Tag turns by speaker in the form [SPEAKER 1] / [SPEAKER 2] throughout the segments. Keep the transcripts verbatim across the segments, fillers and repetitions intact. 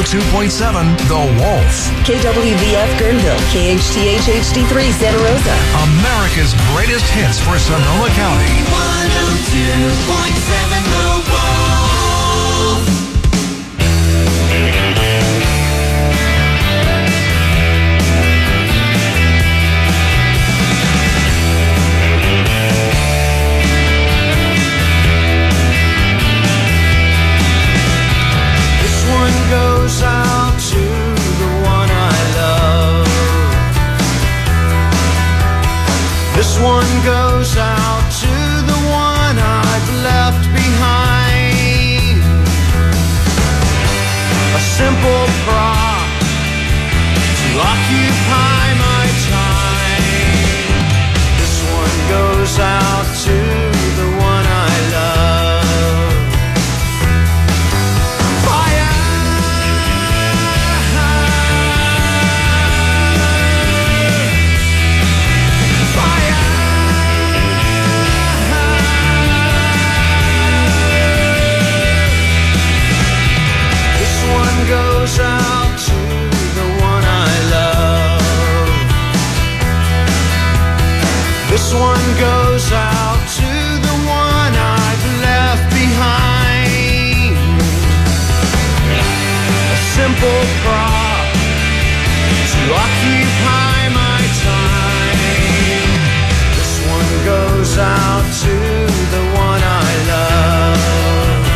[SPEAKER 1] two point seven The Wolf.
[SPEAKER 2] K W V F Guerneville, K H T H H D three Santa Rosa.
[SPEAKER 1] America's greatest hits for Sonoma County.
[SPEAKER 3] one oh two point seven The Wolf.
[SPEAKER 4] This one goes out to the one I love. This one goes out to the one I've left behind. A simple prop to occupy my time. This one goes out to the one I love. Goes out to the one I love. This one goes out to the one I've left behind. A simple prop to occupy my time. This one goes out to the one I love.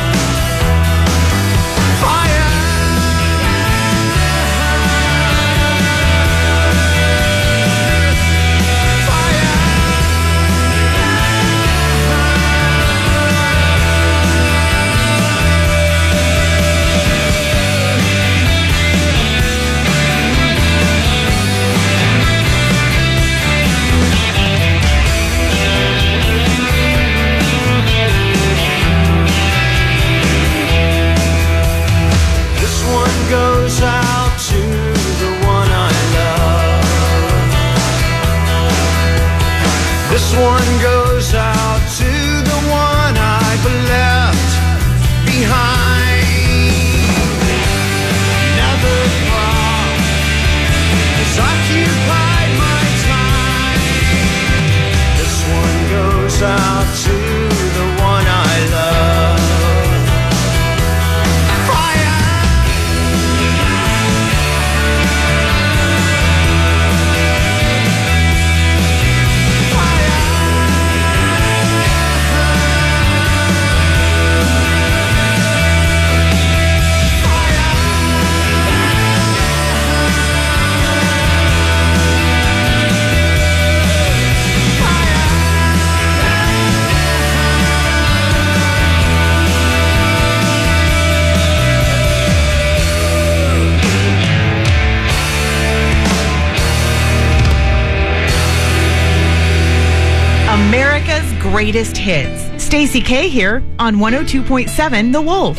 [SPEAKER 4] Goes out to the one I love. This one goes out to the one I've left behind. Another prop has occupied my time. This one goes out to the one I love.
[SPEAKER 5] America's greatest hits. Stacey K here on one oh two point seven The Wolf.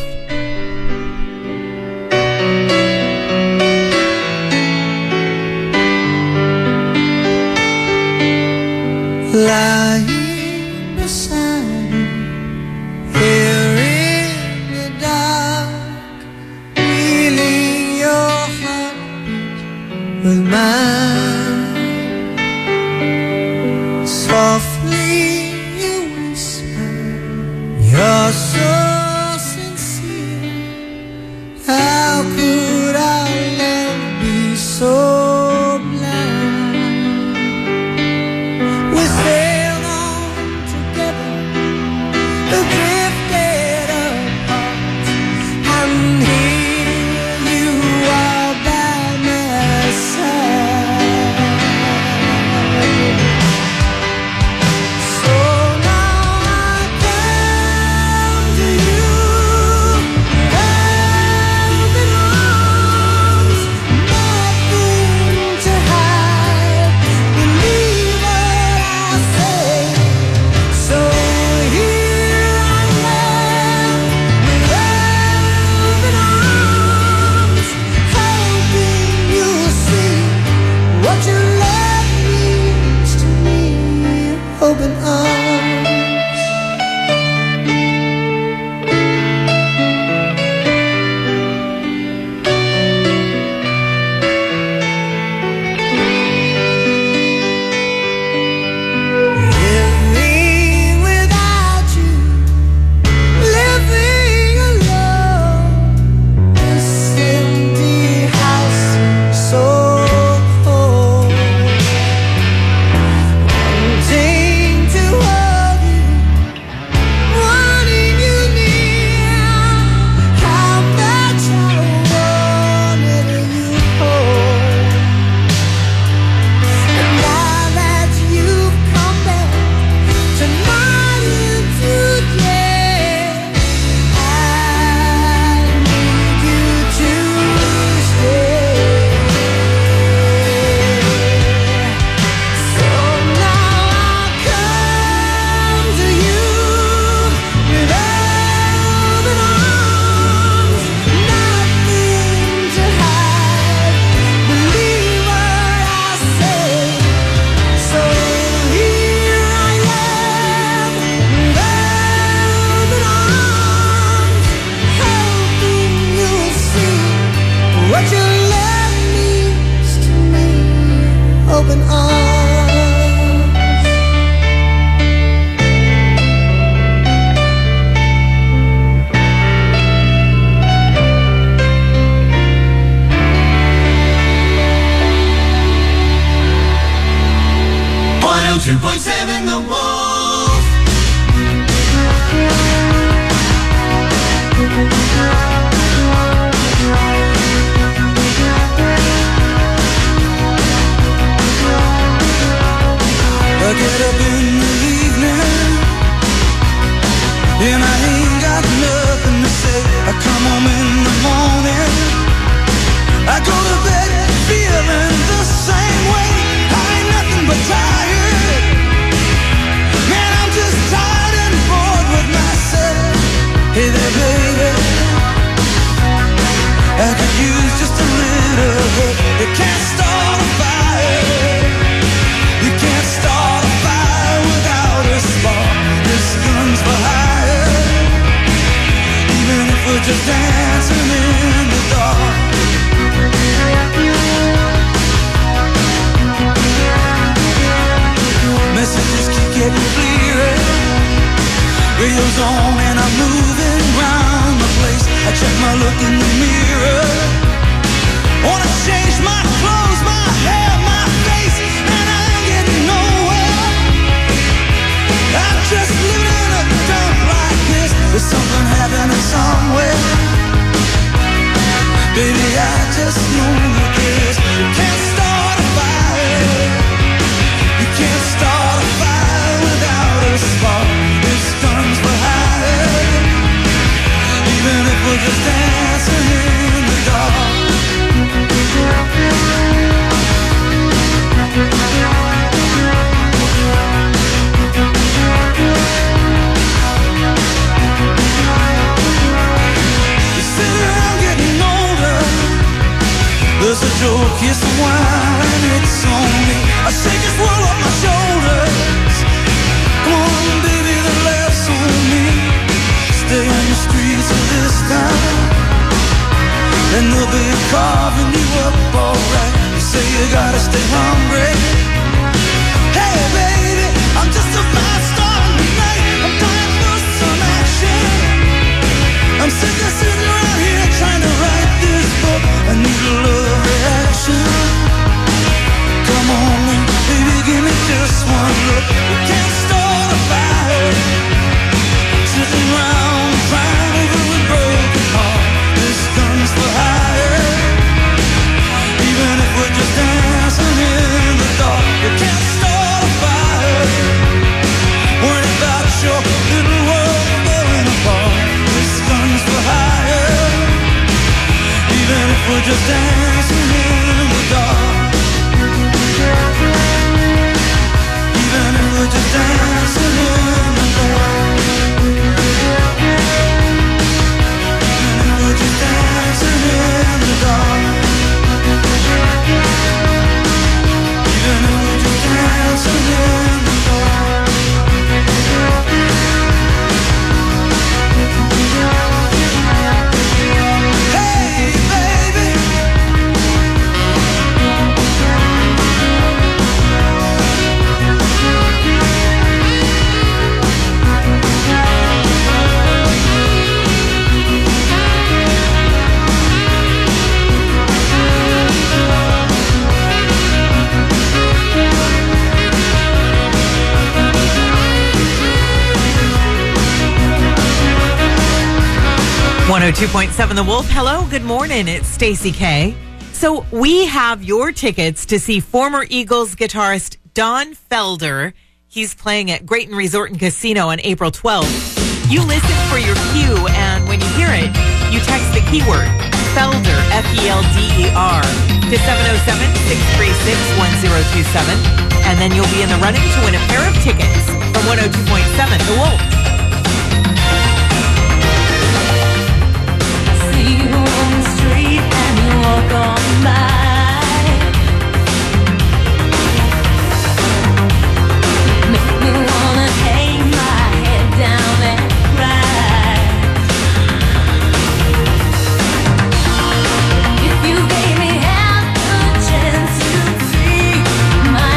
[SPEAKER 4] Lying beside you, here in the dark, feeling your heartbeat with mine. Softly you whisper, you're so sincere. How could our love be so blind? We sailed on together, drifted apart, and here you are by my side.
[SPEAKER 6] open arms.
[SPEAKER 3] one oh two point seven The Wolf.
[SPEAKER 6] I get up in the evening and I ain't got nothing to say. I come home in the morning, I go to bed feeling the same way. I ain't nothing but tired. Man, I'm just tired and bored with myself. Hey there, baby, I could use just a little help. You can't start a fire. You can't start a fire without a spark. This gun's for hire. Even if we're just dancing in the dark. Messages keep getting clearer. Radio's on and I'm moving round the place. I check my look in the mirror. Wanna change my clothes, my hair, my face, and I ain't getting nowhere. I'm just living in a dump like this. There's something happening somewhere. Baby, I just know that this. You can't start a fire. You can't start a fire without a spark. This gun's for hire. Even if we're just dancing in the dark. You sit around getting older. There's a joke, yes, a wine, it's on me. I shake this world off my shoulders. Come on, baby, the laughs on me. Stay on the streets of this town, and they'll be carving you up alright. You say you gotta stay hungry. Hey, baby, I'm just a fast star tonight. I'm dying for some action. I'm sick of sitting around here trying to write this book. I need a love reaction. Come on, baby, give me just one look. We can't start a fire. Sitting around crying over a broken heart. This gun's for hire. Even if we're just dancing in the dark. You can't start a fire. Worry about your little world falling apart. This gun's for hire. Even if we're just dancing in the dark. Even if we're just dancing in the dark. Even if we're just dancing in the dark. Even if we're just dancing in the dark. Hey, baby.
[SPEAKER 5] one oh two point seven The Wolf. Hello, good morning. It's Stacey K. So we have your tickets to see former Eagles guitarist Don Felder. He's playing at Grayton Resort and Casino on April twelfth. You listen for your cue, and when you hear it, you text the keyword Felder, F E L D E R, to seven oh seven, six three six, one oh two seven, and then you'll be in the running to win a pair of tickets from one oh two point seven The Wolf.
[SPEAKER 7] See you on the street and you walk on by. Make me wanna hang my head down and cry. If you gave me half a chance, you'd see my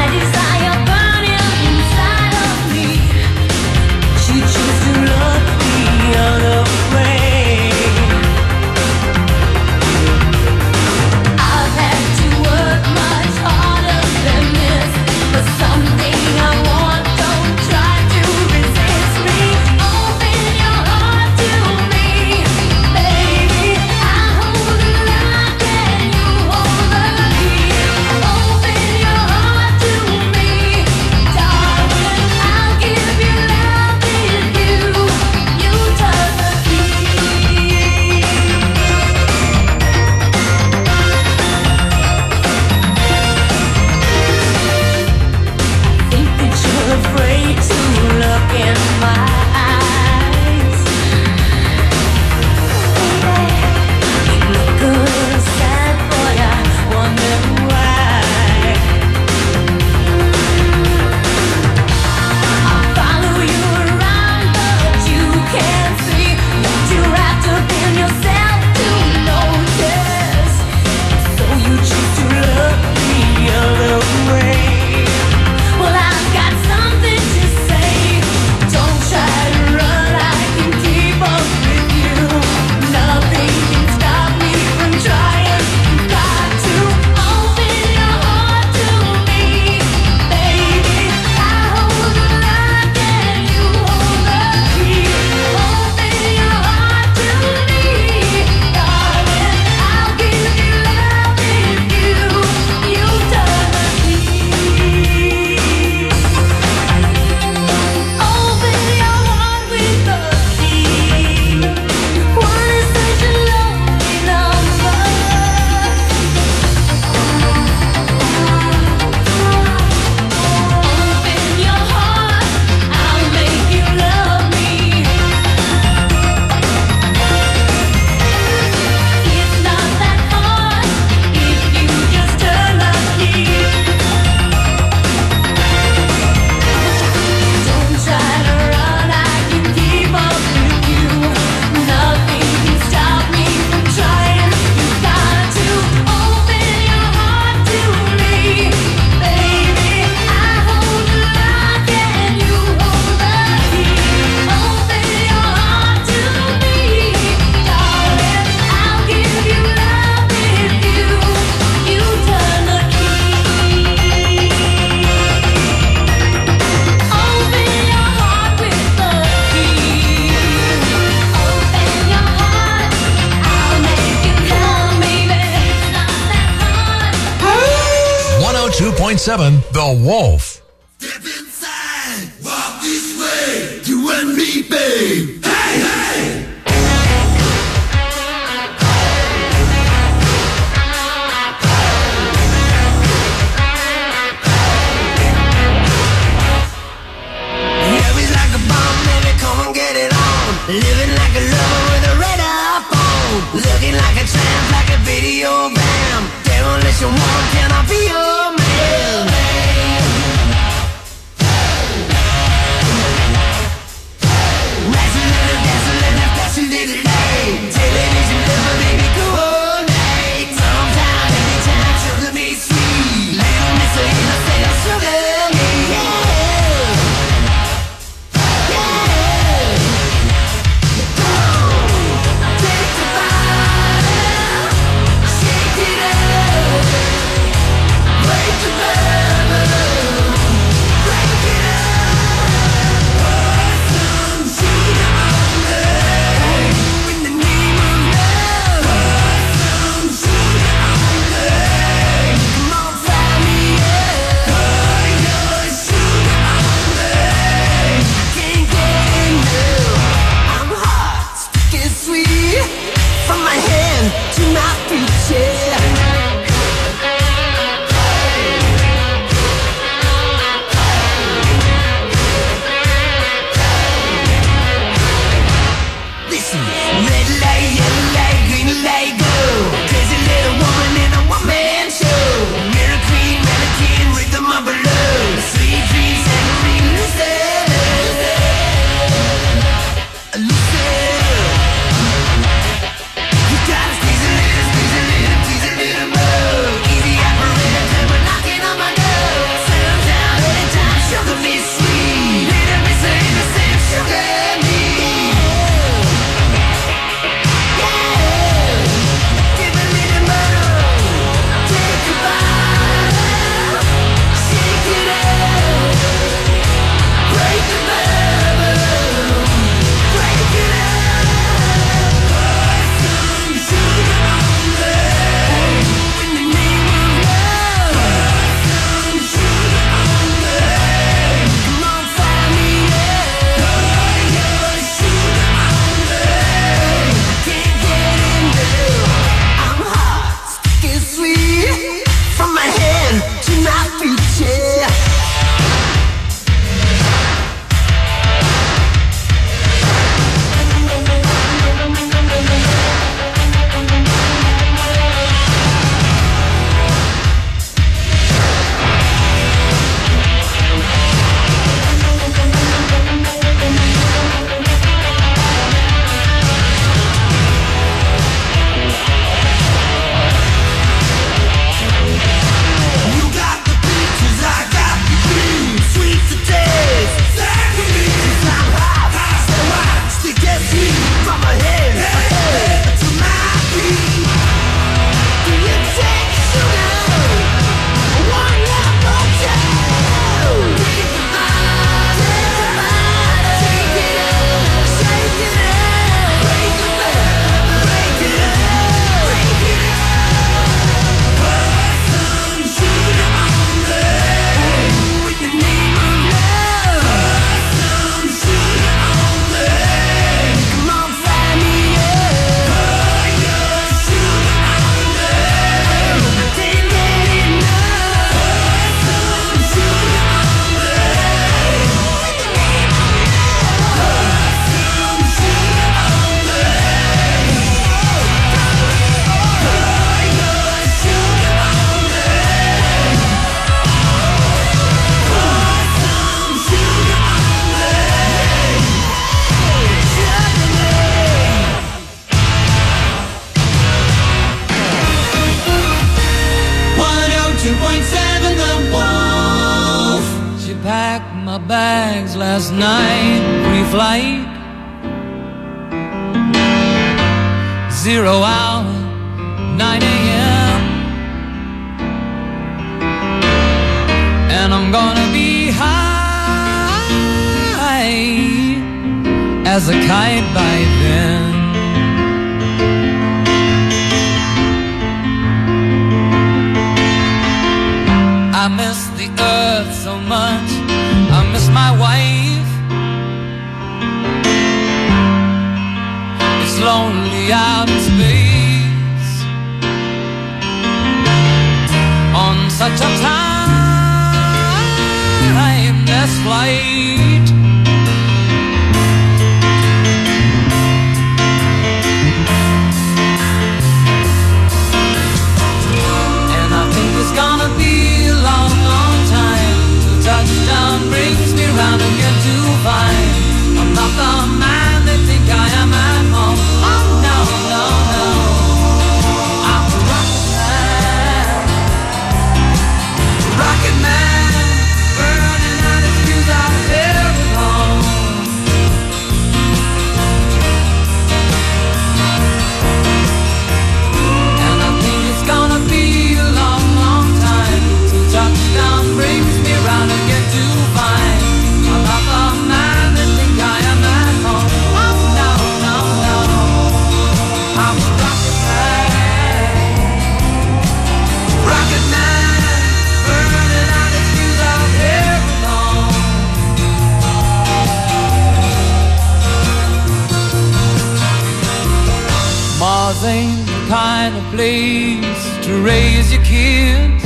[SPEAKER 1] point seven The Wolf.
[SPEAKER 3] Step inside, walk this way, you and me, babe. Hey, hey!
[SPEAKER 6] Yeah, we like a bomb, baby, come and get it on. Living like a lover with a radar phone. Looking like a tramp, like a video bam. Demolition one, can I be your man? Television lover, baby, go all night. Sometime, anytime, sugar me sweet. Little Miss Innocent, sugar me, yeah. Yeah. Take the bottle, shake it up, break the bubble, break it up. Pour some sugar on me. In the name of love, pour some sugar on me. Come on, fry me up. Pour your sugar on me. Can't get enough. I'm hot, sticky sweet, from my hand to my future. Listen, red light, yellow light, green light, go. Crazy little woman in a one-man show. Mirror queen, mannequin, rhythm of a love. Sweet dreams and a real loser. Loser. You gotta squeeze a little, squeeze a little, please a little more. Easy operator, come on knocking on my door. Settle down anytime, sugar me sweet. Little Miss Innocent, sugar me. Give a little more, take a bottle, shake it up, break the bubble, break it up. Pour some sugar on me. In the name of love, pour some sugar on me. Come on, fire me up. Pour your sugar on me. Can't get enough. I'm hot, sticky sweet, from my hand to my future. You got the peaches, I got the cream. Sweet to taste, savory. Cause I'm hot, so hot, sticky sweet, from my head to my feet. Do you take sugar? One love or two? Take the bottle, take the bottle, shake it up, shake it up, break the bubble, break it up, break it up. Pour some sugar on me. In the name of love, pour some sugar on me. Come on, fry me up. Pour your sugar on me. I can't get enough. Pour some sugar on me. In the name of love, pour some sugar on me. Pour your sugar on me. Pour some sugar on me. Sugar me. one oh two point seven The Wolf. She packed my bags last night, pre-flight. Zero hour, nine a.m. And I'm gonna be high as a kite by then. I'm in miss the earth so much. I miss my wife. It's lonely out in space on such a timeless flight. And I think it's gonna be a long, long time till touchdown brings me round again to find I'm not the man they think I am at home. Oh no, no, no, I'm a rocket man, rocket man, burning out his fuse out there alone. And I think it's gonna be a long, long time till touchdown brings me round again to find I'm not the man they think I am at home. Oh no, no, no, I'm a rocket man, rocket man, burning out his fuse out here alone. Mars ain't the kind of place to raise your kids.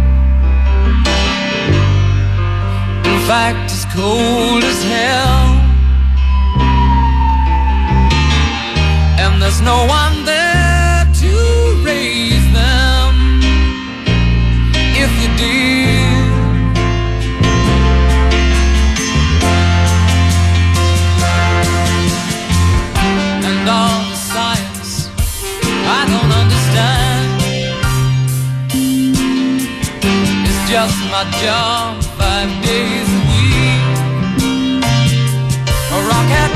[SPEAKER 6] In fact, it's cold as hell, and there's no one there to raise them if you did. And all the science I don't understand, it's just my job five days a week. A rocket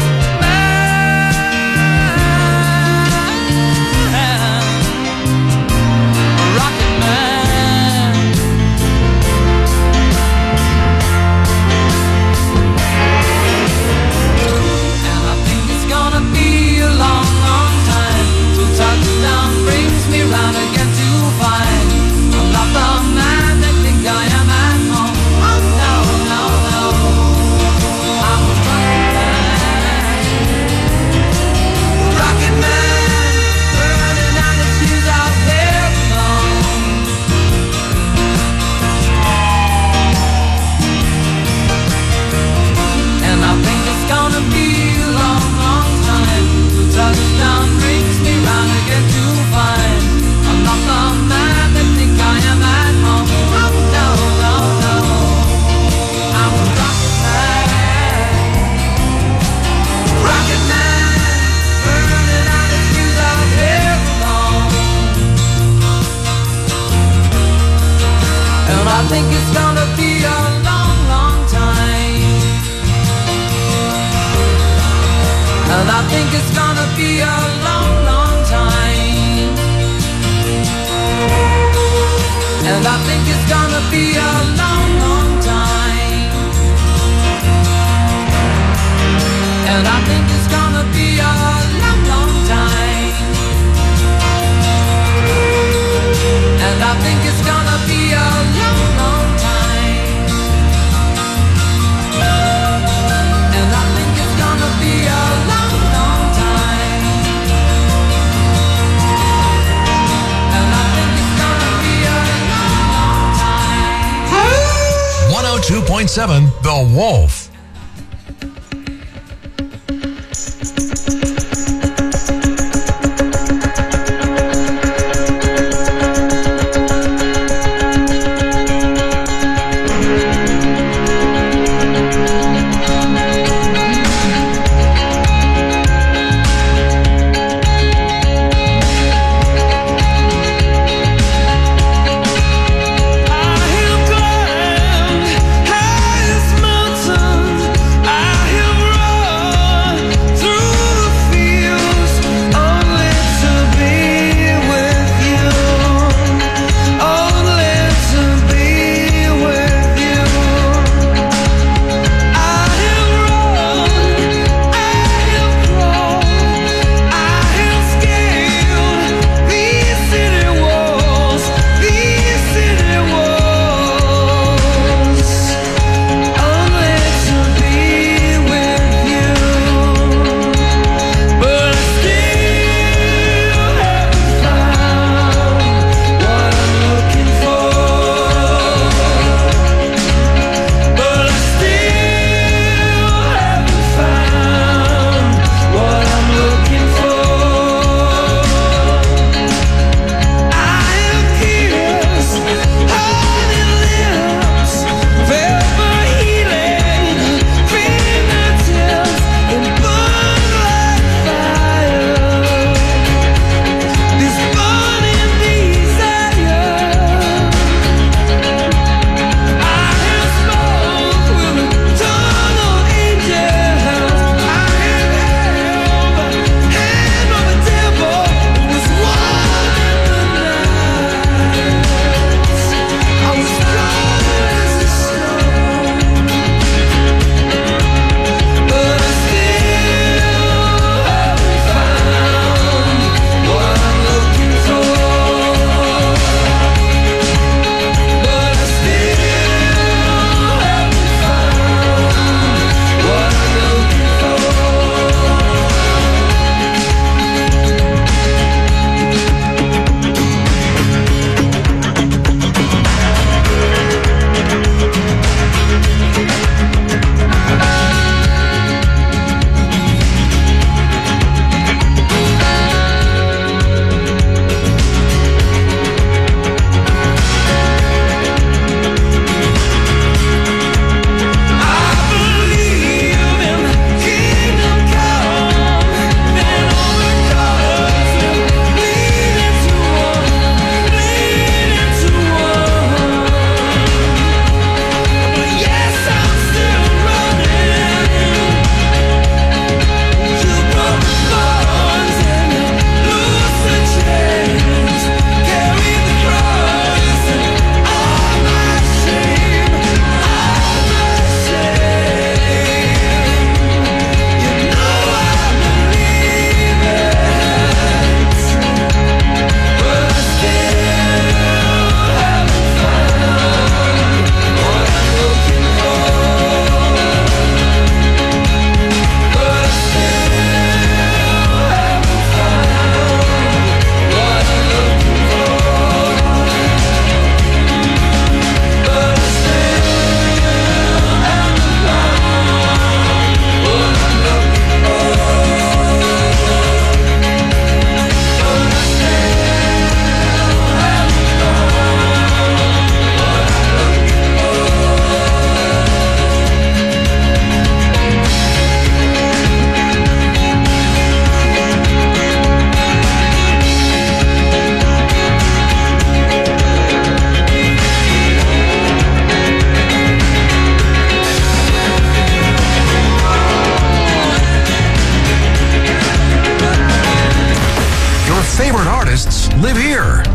[SPEAKER 6] man, a rocket man. And I think it's gonna be a long, long time till touchdown brings me round again to find I'm not the man they think I am at home. Oh no, no, no, I'm a rocket man, rocket man, burning out his fuse out there alone. And I think it's gonna be a long, long time till touchdown brings me round again to find I'm not the man they think I am at home. Oh no, no, no, I'm a rocket man, rocket man, burning out his fuse out here alone. And I think it's gonna be a long, long time. And I think it's gonna be a long, long time. And I think it's gonna be a long, long time. And I think it's gonna be a long, long time. And I think it's gonna be a long, long time. And I think it's gonna be a long, long time. And I think it's gonna be a long, long time.
[SPEAKER 1] one oh two point seven The Wolf.
[SPEAKER 6] I am going highest mountain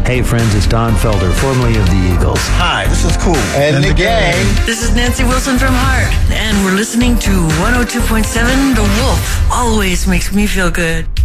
[SPEAKER 8] Hey friends, it's Don Felder, formerly of the Eagles.
[SPEAKER 9] Hi, this is Cool. And, and the, the gang. gang.
[SPEAKER 10] This is Nancy Wilson from Heart, and we're listening to one oh two point seven The Wolf. Always makes me feel good.